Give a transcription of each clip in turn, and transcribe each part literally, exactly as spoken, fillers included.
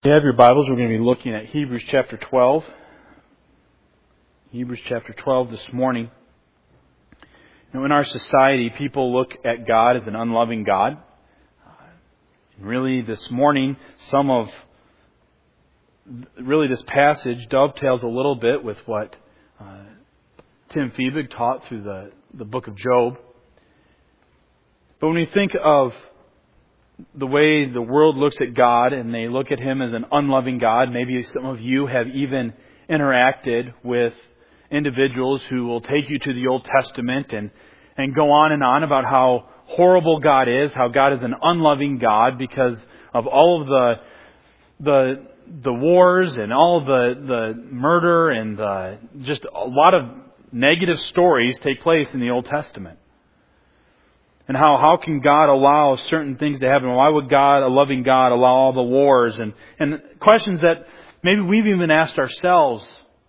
If you have your Bibles, we're going to be looking at Hebrews chapter twelve. Hebrews chapter twelve this morning. You know, in our society, people look at God as an unloving God. And really, this morning, some of, really this passage dovetails a little bit with what uh, Tim Fiebig taught through the, the book of Job. But when we think of the way the world looks at God and they look at Him as an unloving God, maybe some of you have even interacted with individuals who will take you to the Old Testament and, and go on and on about how horrible God is, how God is an unloving God because of all of the the the wars and all of the, the murder and the, just a lot of negative stories take place in the Old Testament. And how, how can God allow certain things to happen? Why would God, a loving God, allow all the wars? And, and questions that maybe we've even asked ourselves.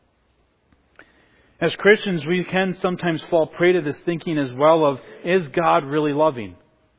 As Christians, we can sometimes fall prey to this thinking as well of, is God really loving?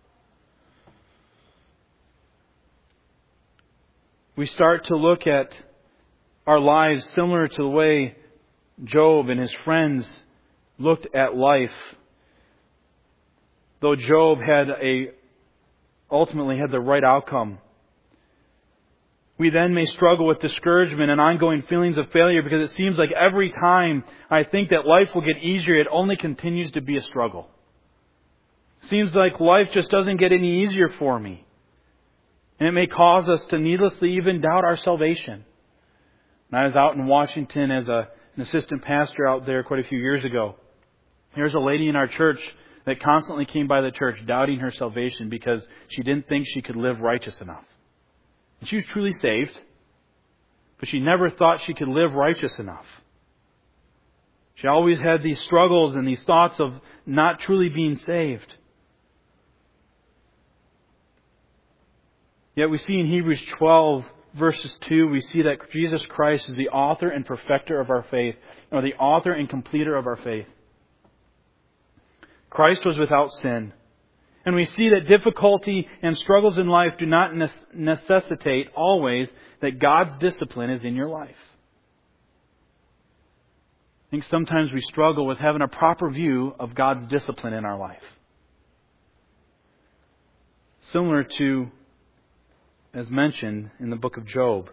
We start to look at our lives similar to the way Job and his friends looked at life. Though Job had a ultimately had the right outcome, we then may struggle with discouragement and ongoing feelings of failure because it seems like every time I think that life will get easier, it only continues to be a struggle. It seems like life just doesn't get any easier for me. And it may cause us to needlessly even doubt our salvation. When I was out in Washington as a, an assistant pastor out there quite a few years ago, there's a lady in our church that constantly came by the church doubting her salvation because she didn't think she could live righteous enough. And she was truly saved, but she never thought she could live righteous enough. She always had these struggles and these thoughts of not truly being saved. Yet we see in Hebrews twelve verses two, we see that Jesus Christ is the author and perfecter of our faith, or the author and completer of our faith. Christ was without sin. And we see that difficulty and struggles in life do not necessitate always that God's discipline is in your life. I think sometimes we struggle with having a proper view of God's discipline in our life. Similar to, as mentioned in the book of Job.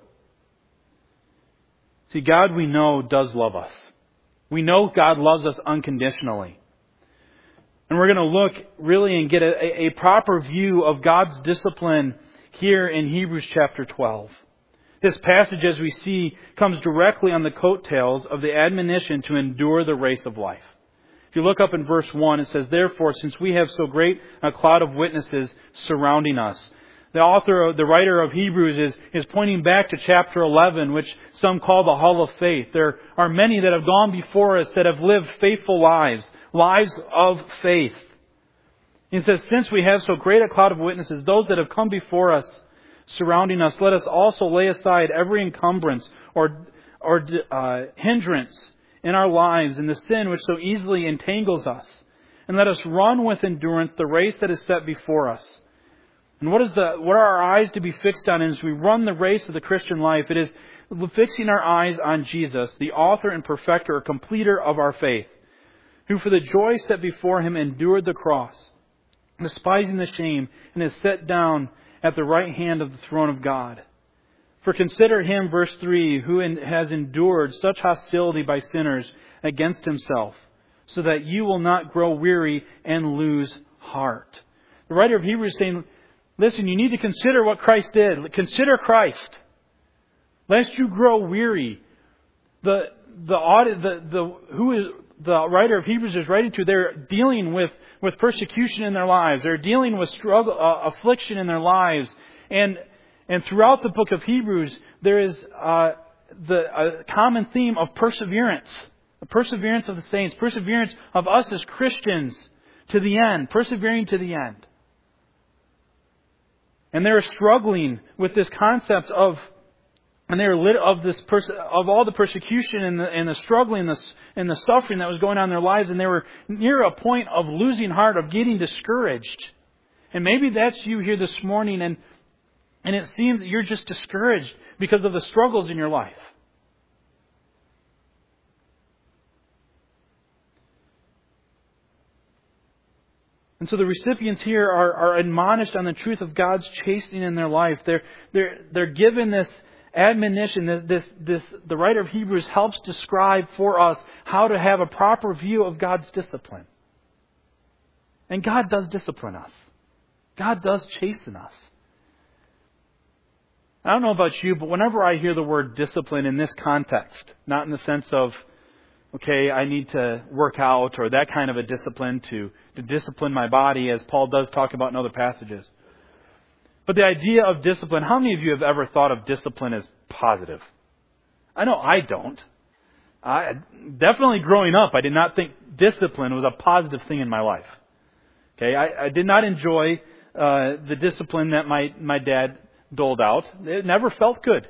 See, God, we know, does love us. We know God loves us unconditionally. And we're going to look really and get a, a proper view of God's discipline here in Hebrews chapter twelve. This passage, as we see, comes directly on the coattails of the admonition to endure the race of life. If you look up in verse one, it says, "Therefore, since we have so great a cloud of witnesses surrounding us." The author, the writer of Hebrews is, is pointing back to chapter eleven, which some call the Hall of Faith. There are many that have gone before us that have lived faithful lives, lives of faith. It says, since we have so great a cloud of witnesses, those that have come before us, surrounding us, let us also lay aside every encumbrance or, or uh, hindrance in our lives and the sin which so easily entangles us. And let us run with endurance the race that is set before us. And what is the what are our eyes to be fixed on as we run the race of the Christian life? It is fixing our eyes on Jesus, the author and perfecter or completer of our faith, who for the joy set before Him endured the cross, despising the shame, and is set down at the right hand of the throne of God. For consider Him, verse three, who has endured such hostility by sinners against Himself, so that you will not grow weary and lose heart. The writer of Hebrews is saying, listen, you need to consider what Christ did. Consider Christ. Lest you grow weary. The the audit the, the who is the writer of Hebrews is writing to, they're dealing with, with persecution in their lives. They're dealing with struggle, uh, affliction in their lives. And and throughout the book of Hebrews, there is uh, the a common theme of perseverance. The perseverance of the saints. Perseverance of us as Christians to the end. Persevering to the end. And they're struggling with this concept of, and they're lit of this pers- of all the persecution and the, and the struggling and the, and the suffering that was going on in their lives, and they were near a point of losing heart, of getting discouraged. And maybe that's you here this morning, and And it seems that you're just discouraged because of the struggles in your life. And so the recipients here are, are admonished on the truth of God's chastening in their life. They're, they're, they're given this admonition, this, this, the writer of Hebrews helps describe for us how to have a proper view of God's discipline. And God does discipline us. God does chasten us. I don't know about you, but whenever I hear the word discipline in this context, not in the sense of, okay, I need to work out or that kind of a discipline to, to discipline my body, as Paul does talk about in other passages. But the idea of discipline, how many of you have ever thought of discipline as positive? I know I don't. I, definitely growing up, I did not think discipline was a positive thing in my life. Okay, I, I did not enjoy uh, the discipline that my, my dad doled out. It never felt good.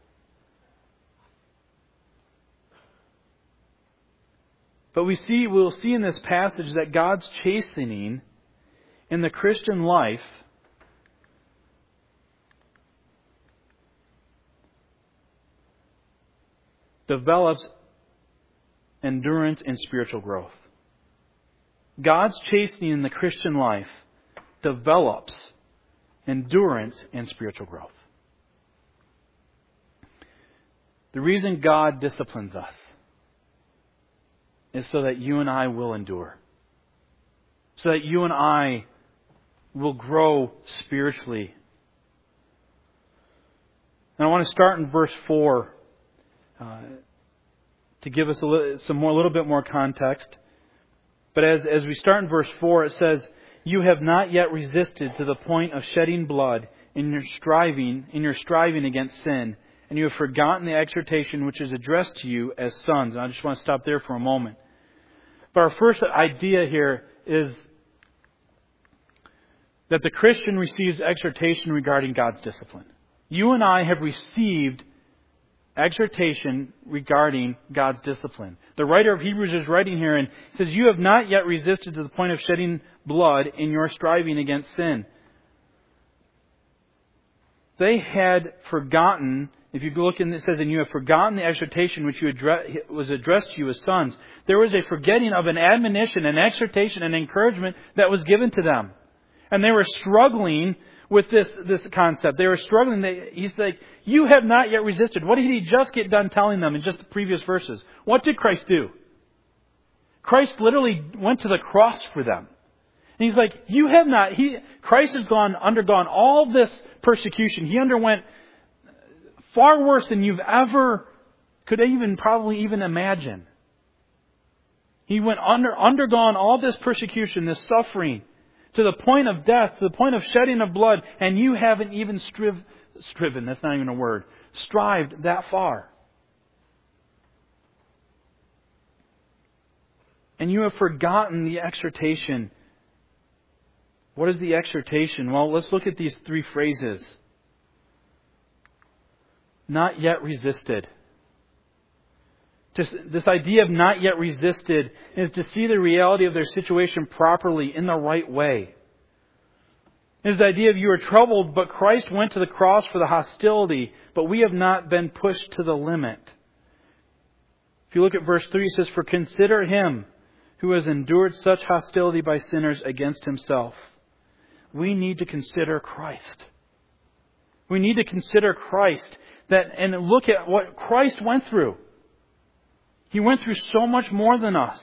But we see, we'll see in this passage that God's chastening in the Christian life develops endurance and spiritual growth. God's chastening in the Christian life develops endurance and spiritual growth. The reason God disciplines us is so that you and I will endure. So that you and I will grow spiritually. And I want to start in verse four uh, to give us a little, some more, a little bit more context. But as, as we start in verse four, it says, "You have not yet resisted to the point of shedding blood in your striving, in your striving against sin, and you have forgotten the exhortation which is addressed to you as sons." And I just want to stop there for a moment. But our first idea here is that the Christian receives exhortation regarding God's discipline. You and I have received exhortation regarding God's discipline. The writer of Hebrews is writing here and says, "You have not yet resisted to the point of shedding blood in your striving against sin." They had forgotten, if you look in, it says, "And you have forgotten the exhortation which you address, was addressed to you as sons." There was a forgetting of an admonition, an exhortation, an encouragement that was given to them. And they were struggling with this, this concept. They were struggling. They, he's like, "You have not yet resisted." What did he just get done telling them in just the previous verses? What did Christ do? Christ literally went to the cross for them. And he's like, you have not, he, Christ has gone, undergone all this persecution. He underwent far worse than you've ever, could even probably even imagine. He went under, undergone all this persecution, this suffering, to the point of death, to the point of shedding of blood, and you haven't even striv, striven, that's not even a word, strived that far. And you have forgotten the exhortation. What is the exhortation? Well, let's look at these three phrases. Not yet resisted. Just this idea of not yet resisted is to see the reality of their situation properly, in the right way. It is the idea of you are troubled, but Christ went to the cross for the hostility, but we have not been pushed to the limit. If you look at verse three, it says, "For consider him who has endured such hostility by sinners against himself." We need to consider Christ. We need to consider Christ that and look at what Christ went through. He went through so much more than us.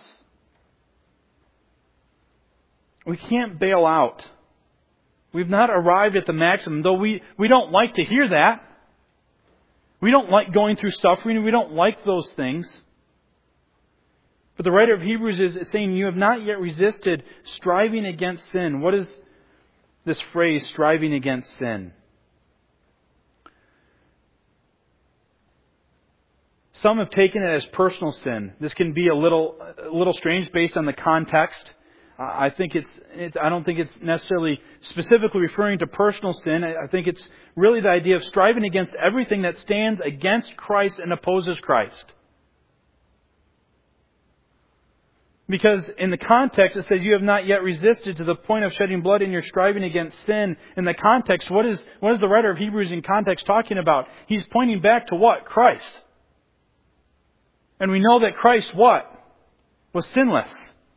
We can't bail out. We've not arrived at the maximum, though we, we don't like to hear that. We don't like going through suffering. We don't like those things. But the writer of Hebrews is saying, you have not yet resisted striving against sin. What is this phrase, striving against sin? Some have taken it as personal sin. This can be a little, a little strange based on the context. I think it's, it's, I don't think it's necessarily specifically referring to personal sin. I think it's really the idea of striving against everything that stands against Christ and opposes Christ. Because in the context it says you have not yet resisted to the point of shedding blood in your striving against sin. In the context, what is, what is the writer of Hebrews in context talking about? He's pointing back to what? Christ. And we know that Christ what? Was sinless.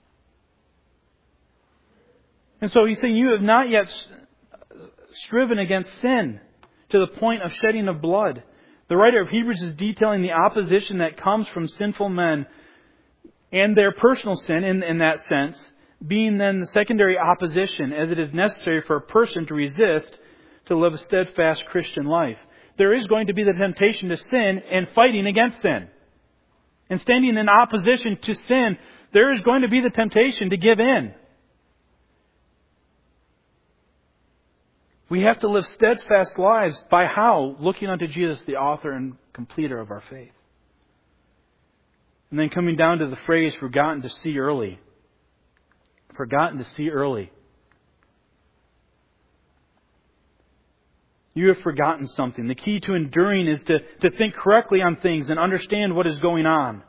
And so he's saying you have not yet striven against sin to the point of shedding of blood. The writer of Hebrews is detailing the opposition that comes from sinful men and their personal sin in, in that sense, being then the secondary opposition as it is necessary for a person to resist to live a steadfast Christian life. There is going to be the temptation to sin and fighting against sin. And standing in opposition to sin, there is going to be the temptation to give in. We have to live steadfast lives by how? Looking unto Jesus, the author and completer of our faith. And then coming down to the phrase, forgotten to see early. Forgotten to see early. You have forgotten something. The key to enduring is to, to think correctly on things and understand what is going on.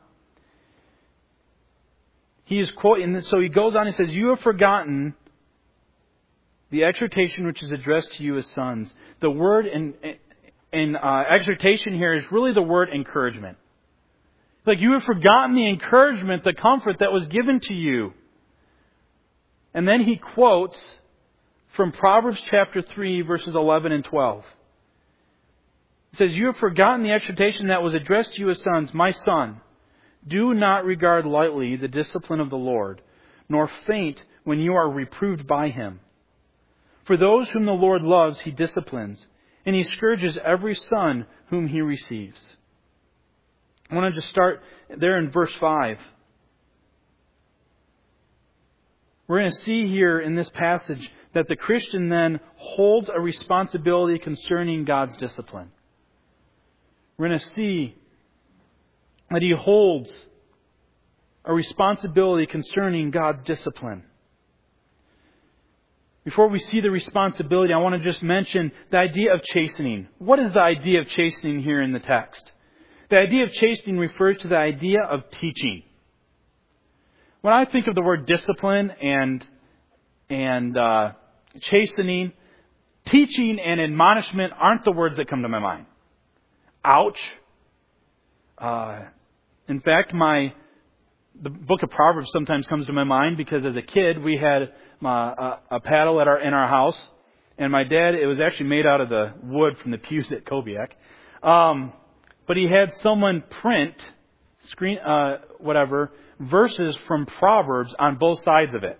He is quoting, and so he goes on and says, you have forgotten the exhortation which is addressed to you as sons. The word in, in uh, exhortation here is really the word encouragement. Like you have forgotten the encouragement, the comfort that was given to you. And then he quotes from Proverbs chapter three, verses eleven and twelve. It says, you have forgotten the exhortation that was addressed to you as sons. My son, do not regard lightly the discipline of the Lord, nor faint when you are reproved by Him. For those whom the Lord loves, He disciplines, and He scourges every son whom He receives. I want to just start there in verse five. We're going to see here in this passage that the Christian then holds a responsibility concerning God's discipline. We're going to see that he holds a responsibility concerning God's discipline. Before we see the responsibility, I want to just mention the idea of chastening. What is the idea of chastening here in the text? The idea of chastening refers to the idea of teaching. When I think of the word discipline and and uh, chastening, teaching and admonishment aren't the words that come to my mind. Ouch. Uh, in fact, my the book of Proverbs sometimes comes to my mind because as a kid we had my, uh, a paddle at our in our house, and my dad, it was actually made out of the wood from the pews at Kobiak. Um, But he had someone print, screen, uh, whatever, verses from Proverbs on both sides of it.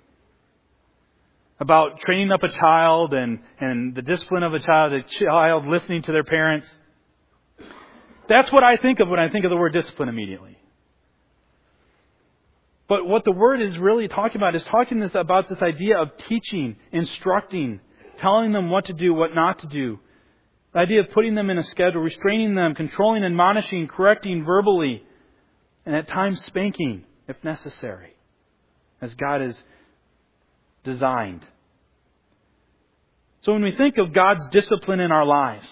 About training up a child and, and the discipline of a child, a child listening to their parents. That's what I think of when I think of the word discipline immediately. But what the word is really talking about is talking this about this idea of teaching, instructing, telling them what to do, what not to do. The idea of putting them in a schedule, restraining them, controlling, admonishing, correcting verbally, and at times spanking if necessary, as God has designed. So when we think of God's discipline in our lives,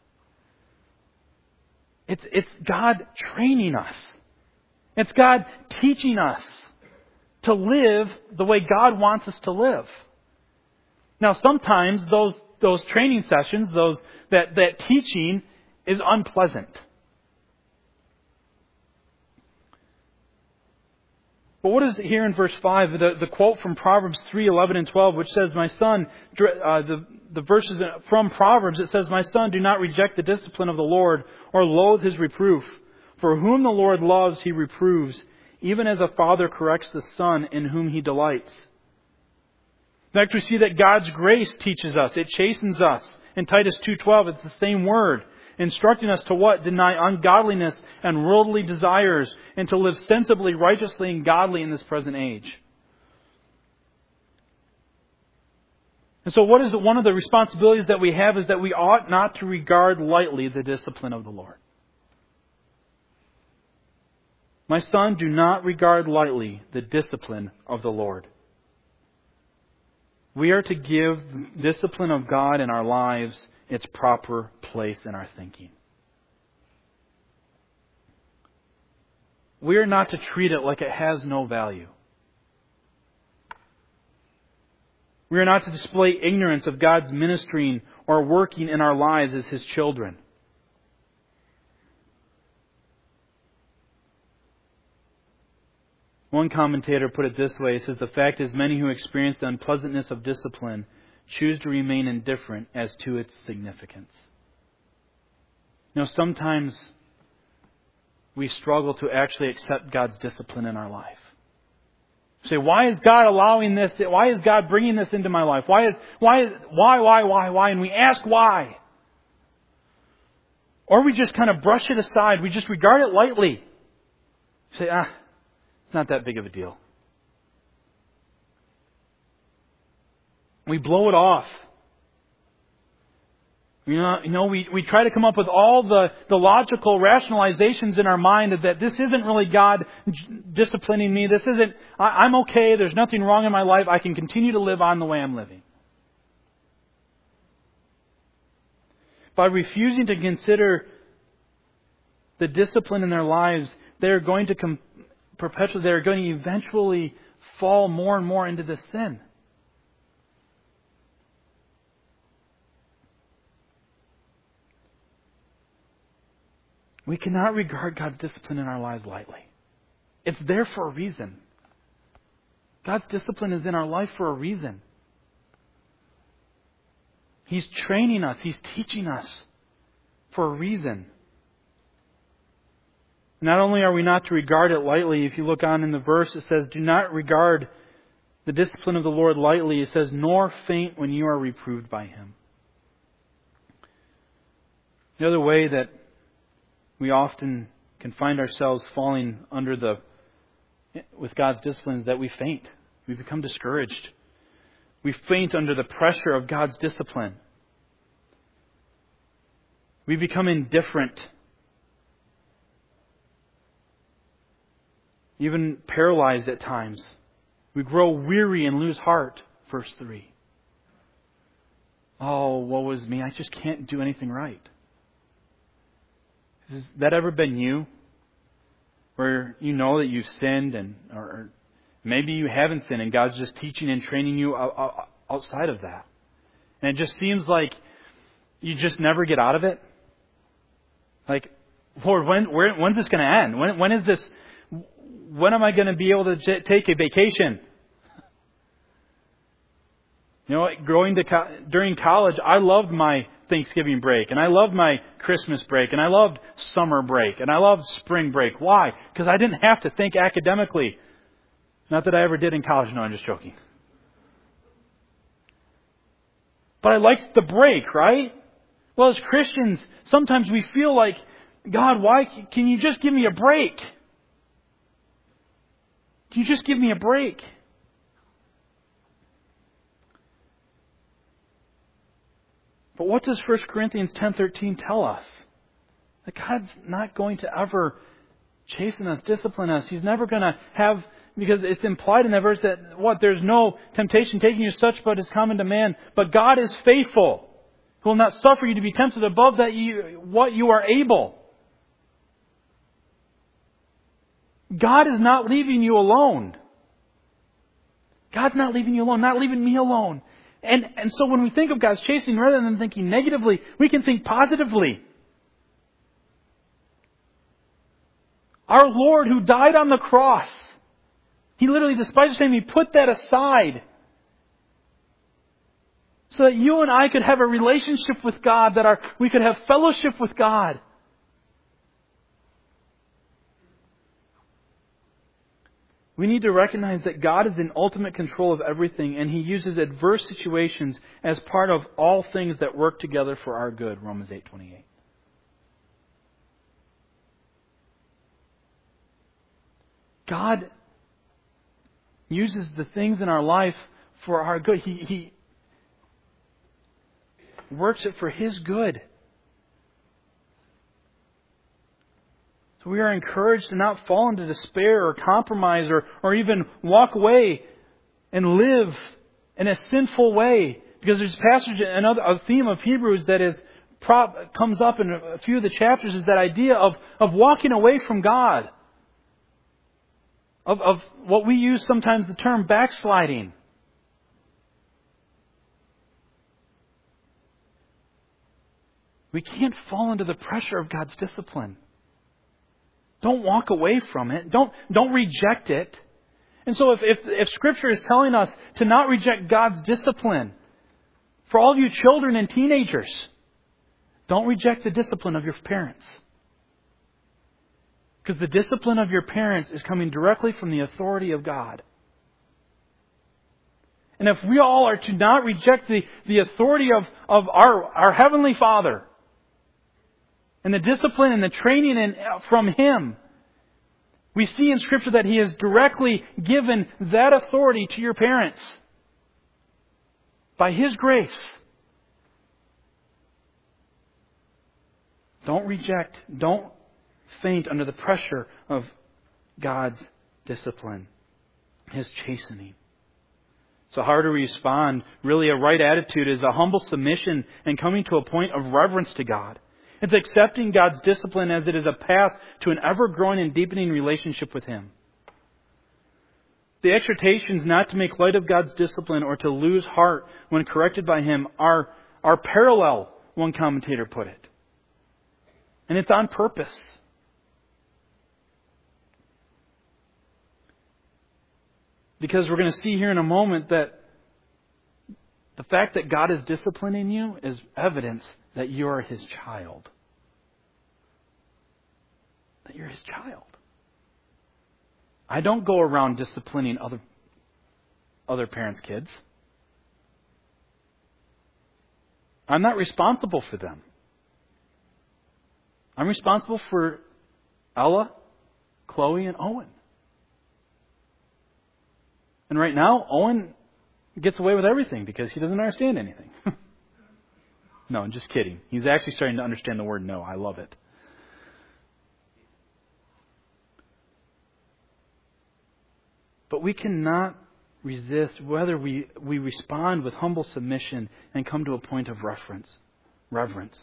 it's, it's God training us. It's God teaching us to live the way God wants us to live. Now sometimes those those training sessions, those that, that teaching is unpleasant. But what is it here in verse five? The, the quote from Proverbs three, eleven and twelve, which says, My son, uh, the, the verses from Proverbs, it says, My son, do not reject the discipline of the Lord or loathe His reproof. For whom the Lord loves, He reproves, even as a father corrects the son in whom He delights. In fact, we see that God's grace teaches us. It chastens us. In Titus two twelve, it's the same word. Instructing us to what? Deny ungodliness and worldly desires, and to live sensibly, righteously, and godly in this present age. And so what is the, one of the responsibilities that we have is that we ought not to regard lightly the discipline of the Lord. My son, do not regard lightly the discipline of the Lord. We are to give the discipline of God in our lives its proper place in our thinking. We are not to treat it like it has no value. We are not to display ignorance of God's ministering or working in our lives as His children. One commentator put it this way. He says, the fact is many who experience the unpleasantness of discipline choose to remain indifferent as to its significance. You know, sometimes we struggle to actually accept God's discipline in our life. You say, why is God allowing this? Why is God bringing this into my life? Why is, why, is, why, why, why, why? And we ask why. Or we just kind of brush it aside. We just regard it lightly. You say, ah, it's not that big of a deal. We blow it off. You know, you know we, we try to come up with all the, the logical rationalizations in our mind that this isn't really God disciplining me. This isn't, I, I'm okay. There's nothing wrong in my life. I can continue to live on the way I'm living. By refusing to consider the discipline in their lives, they're going to com- perpetually, they're going to eventually fall more and more into this sin. We cannot regard God's discipline in our lives lightly. It's there for a reason. God's discipline is in our life for a reason. He's training us. He's teaching us for a reason. Not only are we not to regard it lightly, if you look on in the verse, it says, do not regard the discipline of the Lord lightly. It says, nor faint when you are reproved by Him. The other way that we often can find ourselves falling under the, with God's discipline is that we faint. We become discouraged. We faint under the pressure of God's discipline. We become indifferent. Even paralyzed at times. We grow weary and lose heart. Verse three. Oh, woe is me. I just can't do anything right. Has that ever been you? Where you know that you've sinned, and or maybe you haven't sinned and God's just teaching and training you outside of that. And it just seems like you just never get out of it. Like, Lord, when where, when's this going to end? When when is this? When am I going to be able to j- take a vacation? You know, growing to co- during college, I loved my Thanksgiving break, and I loved my Christmas break, and I loved summer break, and I loved spring break. Why? Because I didn't have to think academically. Not that I ever did in college. No, I'm just joking. But I liked the break, right? Well, as Christians, sometimes we feel like, God, why can you just give me a break? Can you just give me a break? But what does First Corinthians ten thirteen tell us? That God's not going to ever chasten us, discipline us. He's never going to have, because it's implied in that verse that, what, there's no temptation taking you such but is common to man. But God is faithful, who will not suffer you to be tempted above that you, what you are able. God is not leaving you alone. God's not leaving you alone, not leaving me alone. And and so when we think of God's chastening, rather than thinking negatively, we can think positively. Our Lord who died on the cross, He literally, despite His shame, He put that aside so that you and I could have a relationship with God, that our we could have fellowship with God. We need to recognize that God is in ultimate control of everything, and He uses adverse situations as part of all things that work together for our good. Romans eight twenty-eight. God uses the things in our life for our good. He, he works it for His good. So we are encouraged to not fall into despair or compromise or, or even walk away and live in a sinful way. Because there's a passage, another a theme of Hebrews that is prop, comes up in a few of the chapters, is that idea of, of walking away from God. Of, of what we use sometimes the term backsliding. We can't fall into the pressure of God's discipline. Don't walk away from it. Don't, don't reject it. And so if, if, if Scripture is telling us to not reject God's discipline, for all of you children and teenagers, don't reject the discipline of your parents. Because the discipline of your parents is coming directly from the authority of God. And if we all are to not reject the, the authority of, of our, our Heavenly Father, and the discipline and the training in, from Him, we see in Scripture that He has directly given that authority to your parents by His grace. Don't reject, don't faint under the pressure of God's discipline, His chastening. So how to respond? Really, a right attitude is a humble submission and coming to a point of reverence to God. It's accepting God's discipline as it is a path to an ever-growing and deepening relationship with Him. The exhortations not to make light of God's discipline or to lose heart when corrected by Him are, are parallel, one commentator put it. And it's on purpose. Because we're going to see here in a moment that the fact that God is disciplining you is evidence that you are His child. That you're His child. I don't go around disciplining other, other parents' kids. I'm not responsible for them. I'm responsible for Ella, Chloe, and Owen. And right now, Owen gets away with everything because he doesn't understand anything. No, I'm just kidding. He's actually starting to understand the word no. I love it. But we cannot resist whether we, we respond with humble submission and come to a point of reverence. Reverence.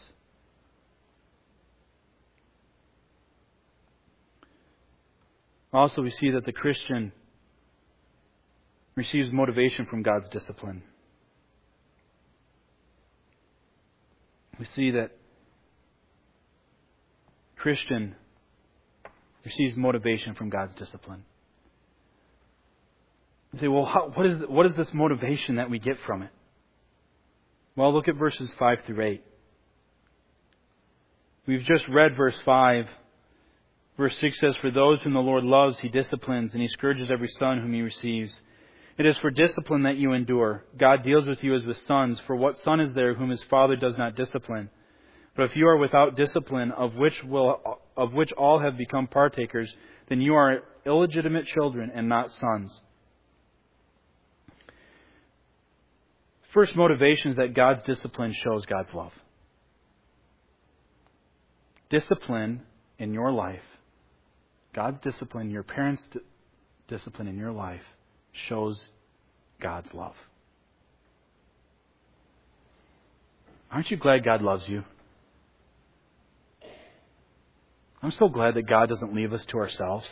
Also, we see that the Christian receives motivation from God's discipline. We see that Christian receives motivation from God's discipline. You say, well, how, what is what is this motivation that we get from it? Well, look at verses five through eight. We've just read verse five. Verse six says, "For those whom the Lord loves, He disciplines, and He scourges every son whom He receives. It is for discipline that you endure. God deals with you as with sons. For what son is there whom his father does not discipline? But if you are without discipline, of which will of which all have become partakers, then you are illegitimate children and not sons." First motivation is that God's discipline shows God's love. Discipline in your life, God's discipline, your parents' discipline in your life, shows God's love. Aren't you glad God loves you? I'm so glad that God doesn't leave us to ourselves.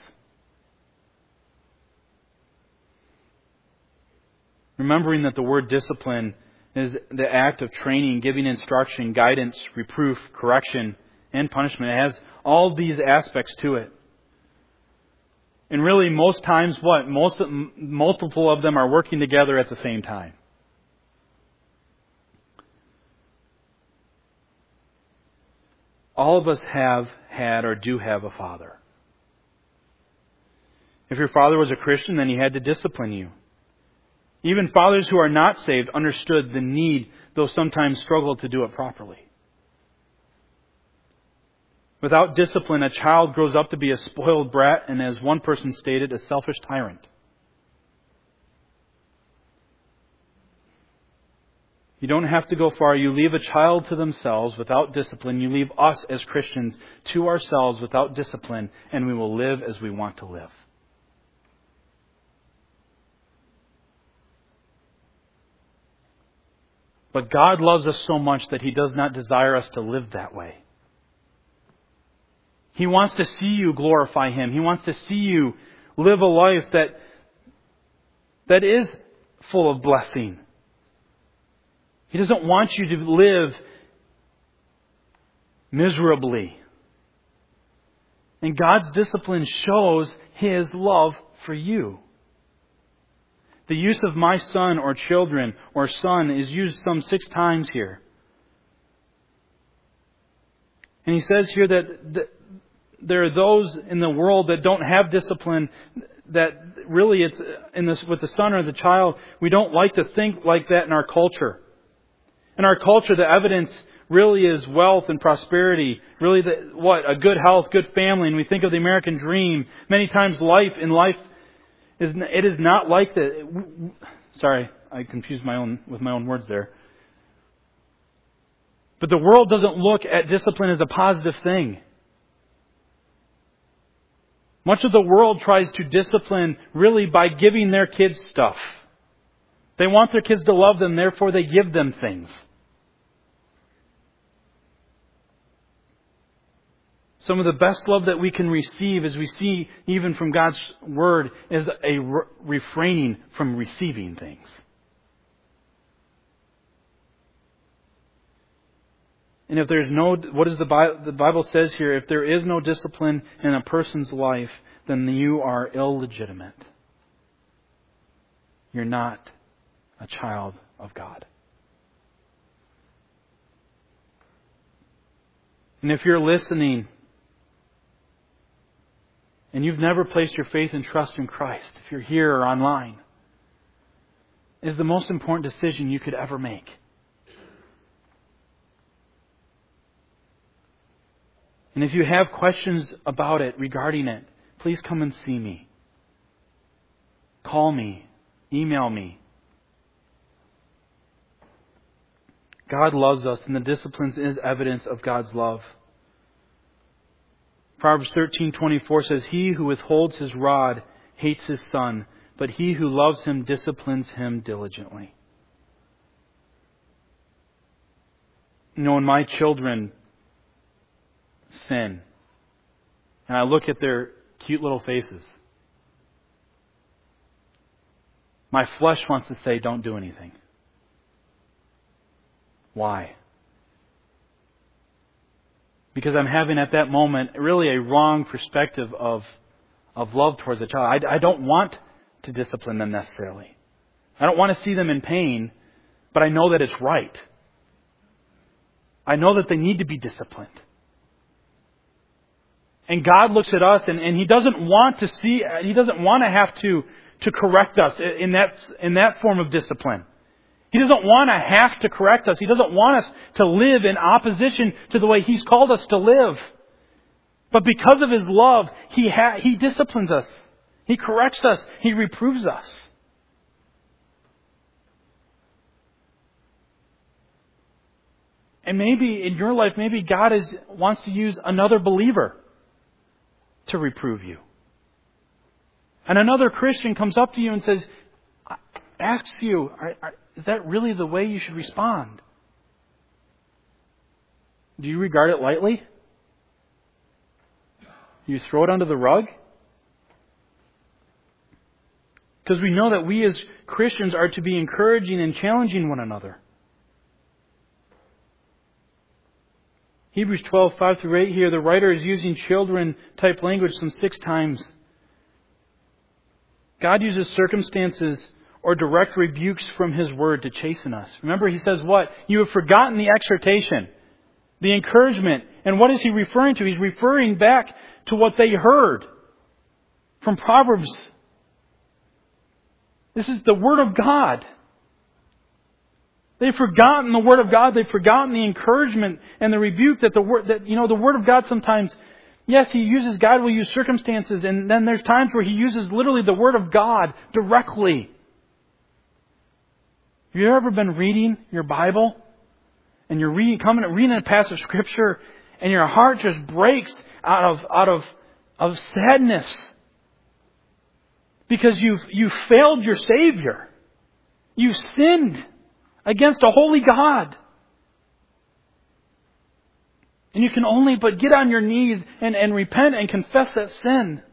Remembering that the word discipline is the act of training, giving instruction, guidance, reproof, correction, and punishment. It has all these aspects to it. And really, most times, what? Most multiple of them are working together at the same time. All of us have had or do have a father. If your father was a Christian, then he had to discipline you. Even fathers who are not saved understood the need, though sometimes struggled to do it properly. Without discipline, a child grows up to be a spoiled brat and, as one person stated, a selfish tyrant. You don't have to go far. You leave a child to themselves without discipline. You leave us as Christians to ourselves without discipline, and we will live as we want to live. But God loves us so much that He does not desire us to live that way. He wants to see you glorify Him. He wants to see you live a life that, that is full of blessing. He doesn't want you to live miserably. And God's discipline shows His love for you. The use of my son or children or son is used some six times here. And He says here that, that there are those in the world that don't have discipline, that really it's in this with the son or the child. We don't like to think like that in our culture. In our culture, the evidence really is wealth and prosperity. Really, the, what? A good health, good family. And we think of the American dream. Many times life in life, is it is not like that. Sorry, I confused my own with my own words there. But the world doesn't look at discipline as a positive thing. Much of the world tries to discipline really by giving their kids stuff. They want their kids to love them, therefore they give them things. Some of the best love that we can receive, as we see even from God's Word, is a re- refraining from receiving things. And if there's no, what does the Bible, the Bible says here, if there is no discipline in a person's life, then you are illegitimate. You're not a child of God. And if you're listening and you've never placed your faith and trust in Christ, if you're here or online, it is the most important decision you could ever make. And if you have questions about it, regarding it, please come and see me. Call me. Email me. God loves us, and the disciplines is evidence of God's love. Proverbs thirteen twenty-four says, "He who withholds his rod hates his son, but he who loves him disciplines him diligently." You know, when my children sin, and I look at their cute little faces, my flesh wants to say, don't do anything. Why? Because I'm having at that moment really a wrong perspective of, of love towards a child. I, I don't want to discipline them necessarily. I don't want to see them in pain, but I know that it's right. I know that they need to be disciplined. And God looks at us and, and He doesn't want to see, He doesn't want to have to, to correct us in that, in that form of discipline. He doesn't want to have to correct us. He doesn't want us to live in opposition to the way He's called us to live. But because of His love, He ha- He disciplines us. He corrects us. He reproves us. And maybe in your life, maybe God is, wants to use another believer to reprove you. And another Christian comes up to you and says, asks you, are, are, is that really the way you should respond? Do you regard it lightly? Do you throw it under the rug? Because we know that we as Christians are to be encouraging and challenging one another. Hebrews twelve, five through eight here, the writer is using children type language some six times. God uses circumstances or direct rebukes from His Word to chasten us. Remember, He says what? You have forgotten the exhortation, the encouragement. And what is He referring to? He's referring back to what they heard from Proverbs. This is the Word of God. They've forgotten the Word of God. They've forgotten the encouragement and the rebuke that the Word, that, you know, the Word of God sometimes, yes, He uses, God will use circumstances, and then there's times where He uses literally the Word of God directly. Have you ever been reading your Bible and you're reading, coming and reading a passage of Scripture and your heart just breaks out of, out of, of sadness because you've, you've failed your Savior. You've sinned against a holy God. And you can only but get on your knees and, and repent and confess that sin.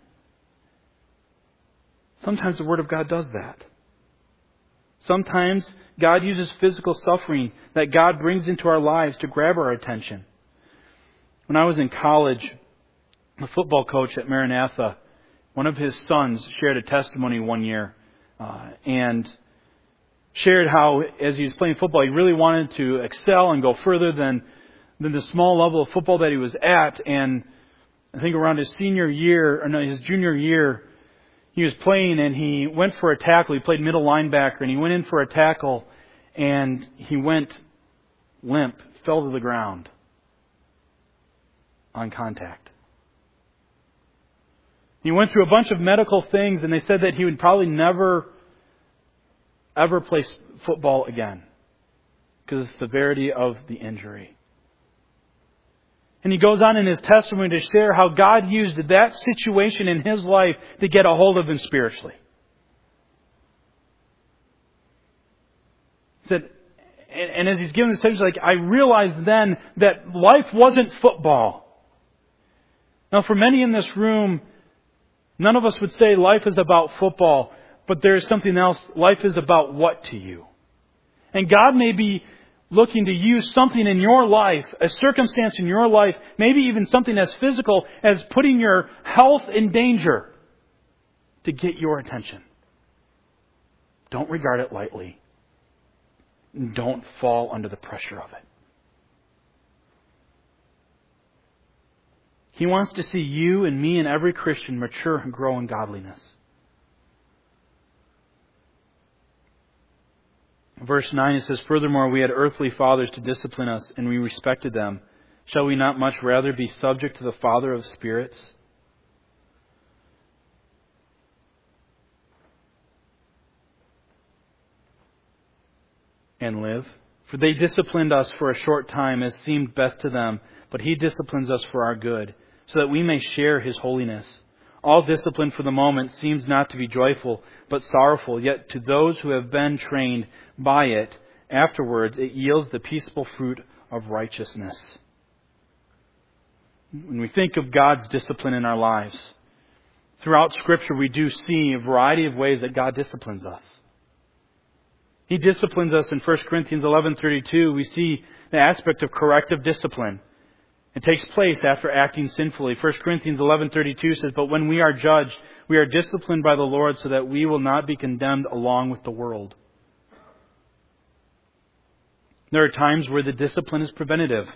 Sometimes the Word of God does that. Sometimes God uses physical suffering that God brings into our lives to grab our attention. When I was in college, the football coach at Maranatha, one of his sons shared a testimony one year uh, and shared how, as he was playing football, he really wanted to excel and go further than, than the small level of football that he was at. And I think around his senior year, or no, his junior year, he was playing and he went for a tackle. He played middle linebacker and he went in for a tackle and he went limp, fell to the ground on contact. He went through a bunch of medical things and they said that he would probably never, ever play football again because of the severity of the injury. And he goes on in his testimony to share how God used that situation in his life to get a hold of him spiritually. He said, and, and as he's giving this testimony, like, I realized then that life wasn't football. Now, for many in this room, none of us would say life is about football, but there is something else. Life is about what to you? And God may be looking to use something in your life, a circumstance in your life, maybe even something as physical as putting your health in danger to get your attention. Don't regard it lightly. Don't fall under the pressure of it. He wants to see you and me and every Christian mature and grow in godliness. Verse nine, it says, furthermore, we had earthly fathers to discipline us, and we respected them. Shall we not much rather be subject to the Father of spirits? And live? For they disciplined us for a short time as seemed best to them, but He disciplines us for our good, so that we may share His holiness. All discipline for the moment seems not to be joyful, but sorrowful. Yet to those who have been trained by it, afterwards it yields the peaceful fruit of righteousness. When we think of God's discipline in our lives, throughout Scripture we do see a variety of ways that God disciplines us. He disciplines us in First Corinthians eleven thirty-two. We see the aspect of corrective discipline. It takes place after acting sinfully. First Corinthians eleven thirty-two says, but when we are judged, we are disciplined by the Lord so that we will not be condemned along with the world. There are times where the discipline is preventative.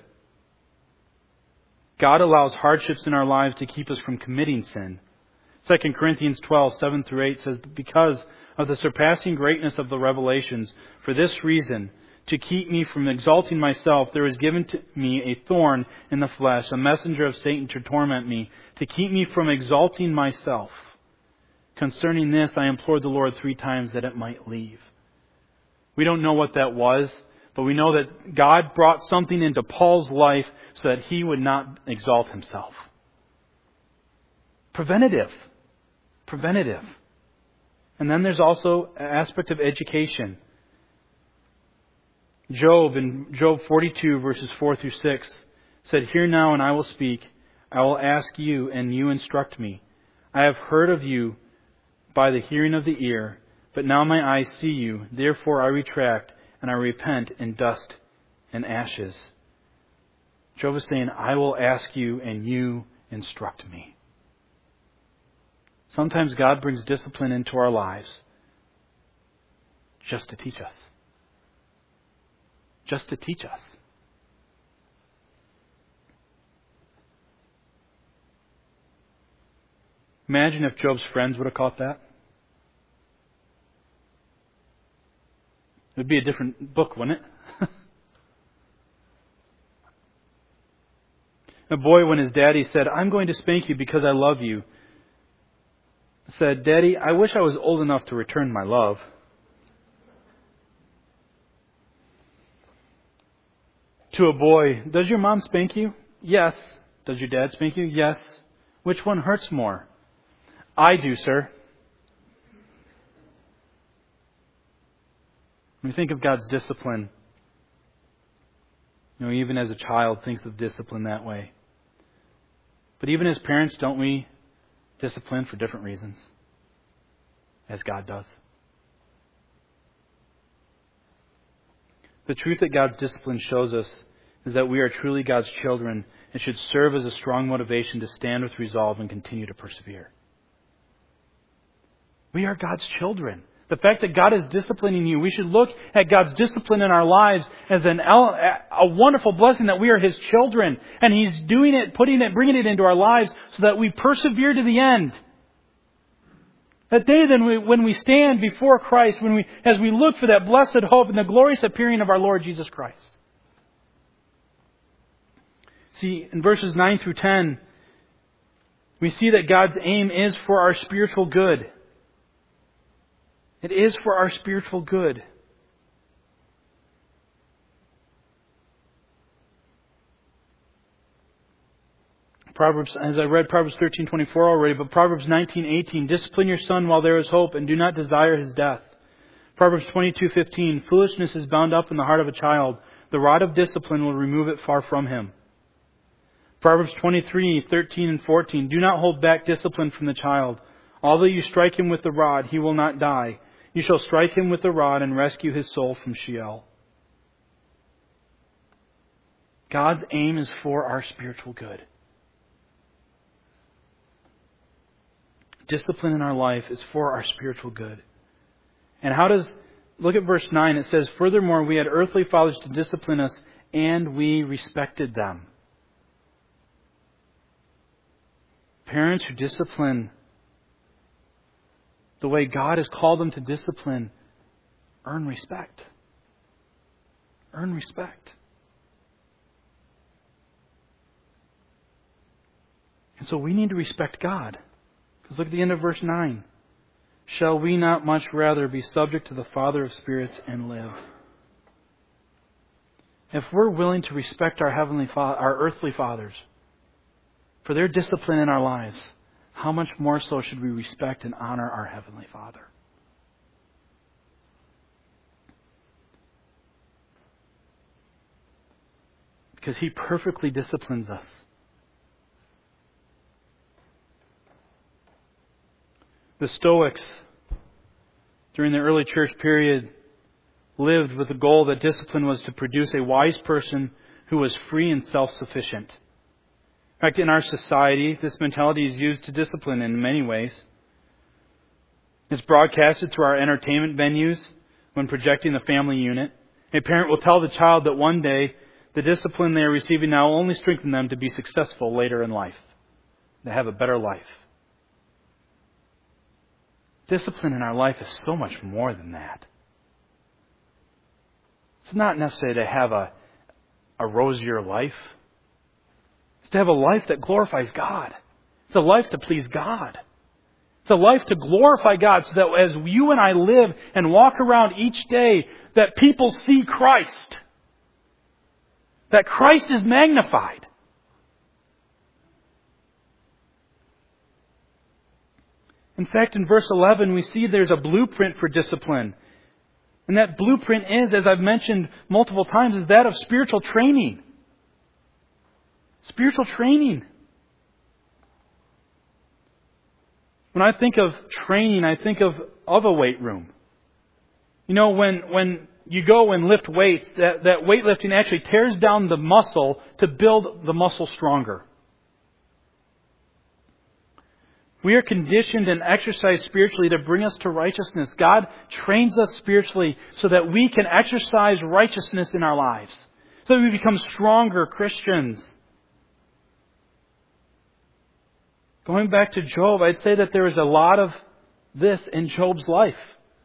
God allows hardships in our lives to keep us from committing sin. Second Corinthians twelve, seven through eight says, because of the surpassing greatness of the revelations, for this reason, to keep me from exalting myself, there is given to me a thorn in the flesh, a messenger of Satan to torment me, to keep me from exalting myself. Concerning this, I implored the Lord three times that it might leave. We don't know what that was, but we know that God brought something into Paul's life so that he would not exalt himself. Preventative. Preventative. And then there's also an aspect of education. Job, in Job forty-two, verses four through six, said, hear now and I will speak. I will ask you and you instruct me. I have heard of you by the hearing of the ear, but now my eyes see you. Therefore I retract and I repent in dust and ashes. Job is saying, I will ask you and you instruct me. Sometimes God brings discipline into our lives just to teach us. Just to teach us. Imagine if Job's friends would have caught that. It would be a different book, wouldn't it? A boy, when his daddy said, I'm going to spank you because I love you, said, Daddy, I wish I was old enough to return my love. To a boy, does your mom spank you? Yes. Does your dad spank you? Yes. Which one hurts more? I do, sir. When we think of God's discipline, you know, even as a child thinks of discipline that way. But even as parents, don't we discipline for different reasons? As God does. The truth that God's discipline shows us is that we are truly God's children. It should serve as a strong motivation to stand with resolve and continue to persevere. We are God's children. The fact that God is disciplining you, we should look at God's discipline in our lives as an a wonderful blessing that we are His children. And He's doing it, putting it, bringing it into our lives so that we persevere to the end. That day then we, when we stand before Christ, when we, as we look for that blessed hope and the glorious appearing of our Lord Jesus Christ. See, in verses nine through ten, we see that God's aim is for our spiritual good. It is for our spiritual good. Proverbs, as I read Proverbs thirteen twenty-four already, but Proverbs nineteen eighteen, discipline your son while there is hope, and do not desire his death. Proverbs twenty-two fifteen, foolishness is bound up in the heart of a child. The rod of discipline will remove it far from him. Proverbs twenty-three thirteen and fourteen, do not hold back discipline from the child. Although you strike him with the rod, he will not die. You shall strike him with the rod and rescue his soul from Sheol. God's aim is for our spiritual good. Discipline in our life is for our spiritual good. And how does, look at verse nine, it says, furthermore, we had earthly fathers to discipline us, and we respected them. Parents who discipline the way God has called them to discipline, earn respect. Earn respect. And so we need to respect God. Because look at the end of verse nine. Shall we not much rather be subject to the Father of spirits and live? If we're willing to respect our heavenly fa- our earthly fathers for their discipline in our lives, how much more so should we respect and honor our Heavenly Father? Because He perfectly disciplines us. The Stoics, during the early church period, lived with the goal that discipline was to produce a wise person who was free and self-sufficient. In fact, in our society, this mentality is used to discipline in many ways. It's broadcasted through our entertainment venues when projecting the family unit. A parent will tell the child that one day the discipline they are receiving now will only strengthen them to be successful later in life, to have a better life. Discipline in our life is so much more than that. It's not necessarily to have a, a rosier life. It's to have a life that glorifies God. It's a life to please God. It's a life to glorify God so that as you and I live and walk around each day, that people see Christ. That Christ is magnified. In fact, in verse eleven, we see there's a blueprint for discipline. And that blueprint is, as I've mentioned multiple times, is that of spiritual training. Spiritual training. When I think of training, I think of, of a weight room. You know, when, when you go and lift weights, that, that weightlifting actually tears down the muscle to build the muscle stronger. We are conditioned and exercised spiritually to bring us to righteousness. God trains us spiritually so that we can exercise righteousness in our lives. So that we become stronger Christians. Going back to Job, I'd say that there is a lot of this in Job's life.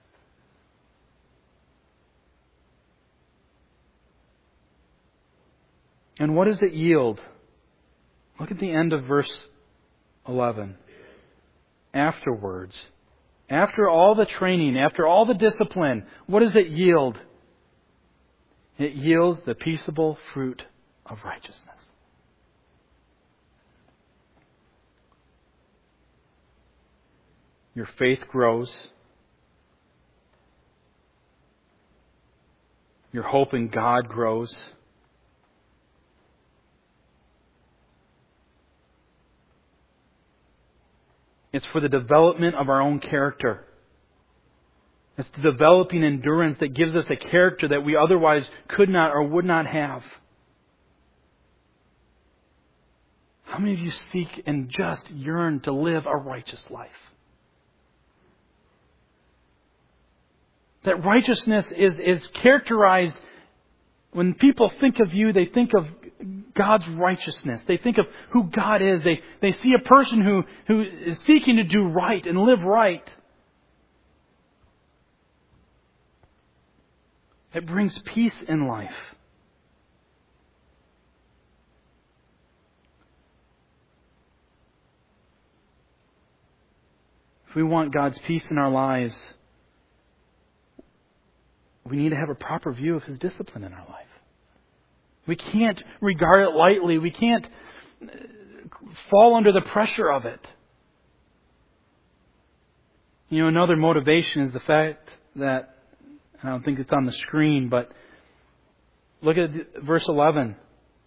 And what does it yield? Look at the end of verse eleven. Afterwards, after all the training, after all the discipline, what does it yield? It yields the peaceable fruit of righteousness. Your faith grows. Your hope in God grows. It's for the development of our own character. It's the developing endurance that gives us a character that we otherwise could not or would not have. How many of you seek and just yearn to live a righteous life? That righteousness is, is characterized, when people think of you, they think of God's righteousness. They think of who God is. They, they see a person who, who is seeking to do right and live right. It brings peace in life. If we want God's peace in our lives, we need to have a proper view of His discipline in our life. We can't regard it lightly. We can't fall under the pressure of it. You know, another motivation is the fact that, I don't think it's on the screen, but look at verse eleven.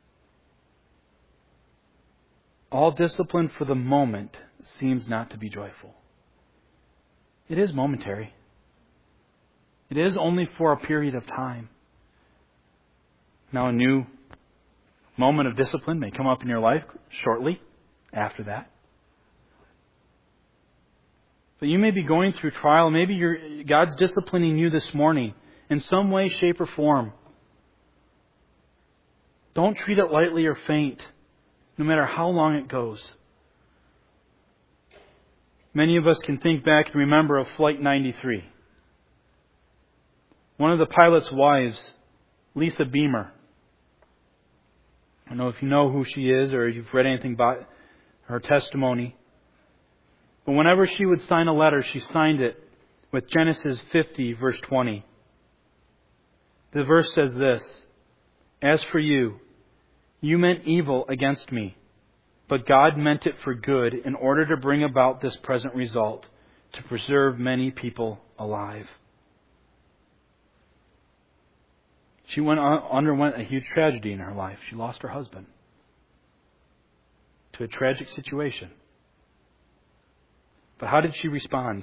All discipline for the moment seems not to be joyful. It is momentary. It is only for a period of time. Now a new moment of discipline may come up in your life shortly after that. But you may be going through trial. Maybe you're, God's disciplining you this morning in some way, shape, or form. Don't treat it lightly or faint, no matter how long it goes. Many of us can think back and remember of Flight ninety-three. One of the pilot's wives, Lisa Beamer. I don't know if you know who she is or you've read anything about her testimony. But whenever she would sign a letter, she signed it with Genesis fifty, verse twenty. The verse says this: As for you, you meant evil against me, but God meant it for good in order to bring about this present result, to preserve many people alive. She went on, underwent a huge tragedy in her life. She lost her husband to a tragic situation. But how did she respond?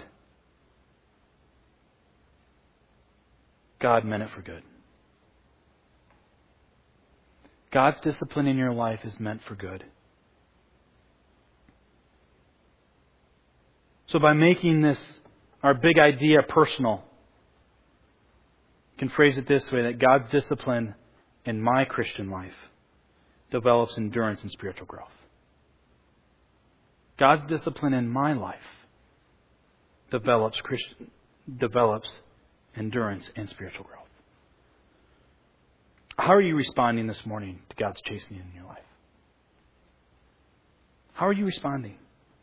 God meant it for good. God's discipline in your life is meant for good. So by making this our big idea personal, you can phrase it this way, that God's discipline in my Christian life develops endurance and spiritual growth. God's discipline in my life develops Christian, develops endurance and spiritual growth. How are you responding this morning to God's chastening in your life? How are you responding?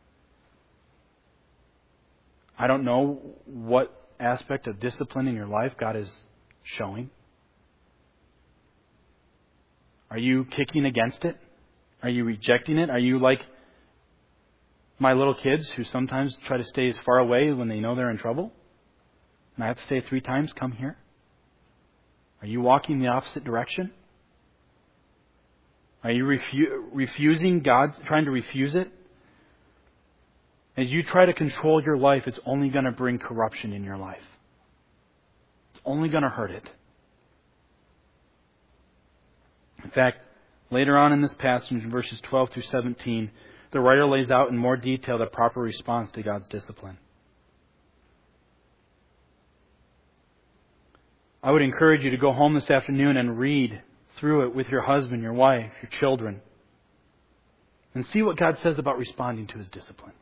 I don't know what aspect of discipline in your life God is showing. Are you kicking against it? Are you rejecting it? Are you like my little kids who sometimes try to stay as far away when they know they're in trouble? And I have to say three times, come here. Are you walking the opposite direction? Are you refu- refusing God, trying to refuse it? As you try to control your life, it's only going to bring corruption in your life. It's only going to hurt it. In fact, later on in this passage, in verses twelve through seventeen, the writer lays out in more detail the proper response to God's discipline. I would encourage you to go home this afternoon and read through it with your husband, your wife, your children, and see what God says about responding to His discipline.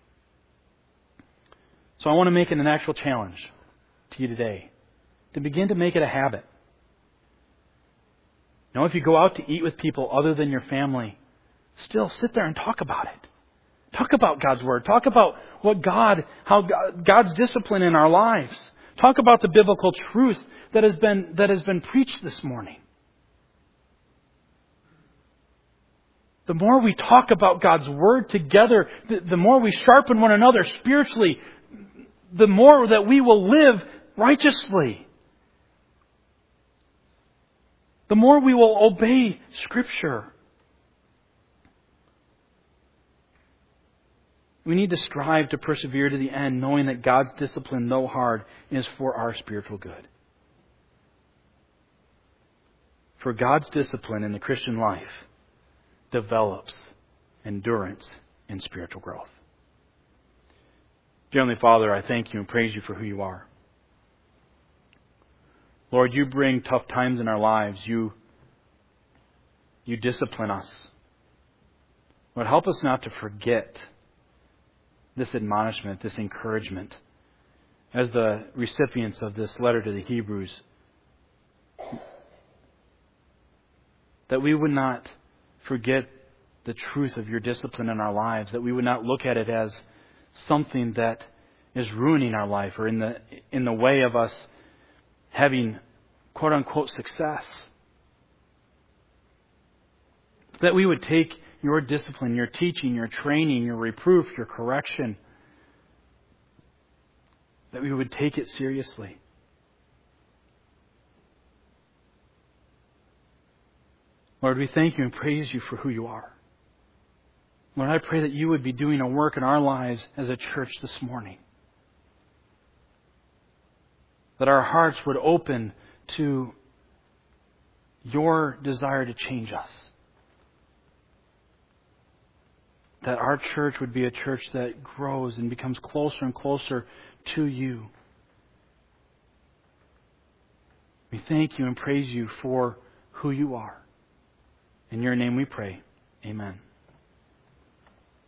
So I want to make it an actual challenge to you today, to begin to make it a habit. Now, if you go out to eat with people other than your family, still sit there and talk about it. Talk about God's Word. Talk about what God, how God, God's discipline in our lives. Talk about the biblical truth that has been that has been preached this morning. The more we talk about God's Word together, the, the more we sharpen one another spiritually, the more that we will live righteously. The more we will obey Scripture. We need to strive to persevere to the end, knowing that God's discipline, though hard, is for our spiritual good. For God's discipline in the Christian life develops endurance and spiritual growth. Dear Heavenly Father, I thank you and praise you for who you are. Lord, you bring tough times in our lives. You, you discipline us. Lord, help us not to forget this admonishment, this encouragement, as the recipients of this letter to the Hebrews, that we would not forget the truth of your discipline in our lives, that we would not look at it as something that is ruining our life or in the in the way of us having quote-unquote success. That we would take your discipline, your teaching, your training, your reproof, your correction, that we would take it seriously. Lord, we thank you and praise you for who you are. Lord, I pray that you would be doing a work in our lives as a church this morning. That our hearts would open to your desire to change us. That our church would be a church that grows and becomes closer and closer to you. We thank you and praise you for who you are. In your name we pray. Amen.